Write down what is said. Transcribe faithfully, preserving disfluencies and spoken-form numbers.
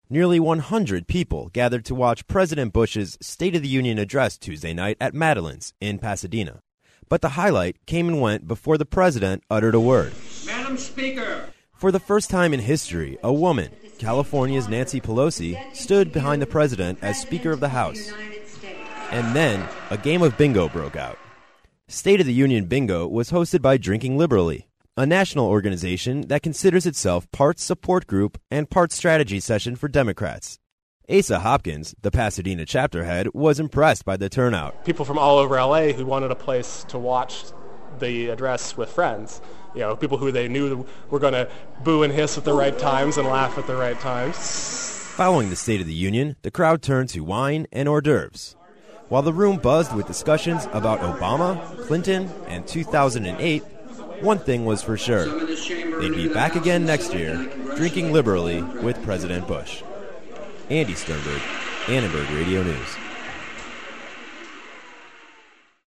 Nearly one hundred people gathered to watch President Bush's State of the Union address Tuesday night at Madeline's in Pasadena. But the highlight came and went before the president uttered a word. Madam Speaker! For the first time in history, a woman, California's Nancy Pelosi, stood behind the president as Speaker of the House. And then, a game of bingo broke out. State of the Union Bingo was hosted by Drinking Liberally, a national organization that considers itself part support group and part strategy session for Democrats. Asa Hopkins, the Pasadena chapter head, was impressed by the turnout. People from all over L A who wanted a place to watch the address with friends. You know, people who they knew were going to boo and hiss at the right times and laugh at the right times. Following the State of the Union, the crowd turned to wine and hors d'oeuvres. While the room buzzed with discussions about Obama, Clinton, and two thousand eight, one thing was for sure. They'd be back again next year, drinking liberally with President Bush. Andy Sternberg, Annenberg Radio News.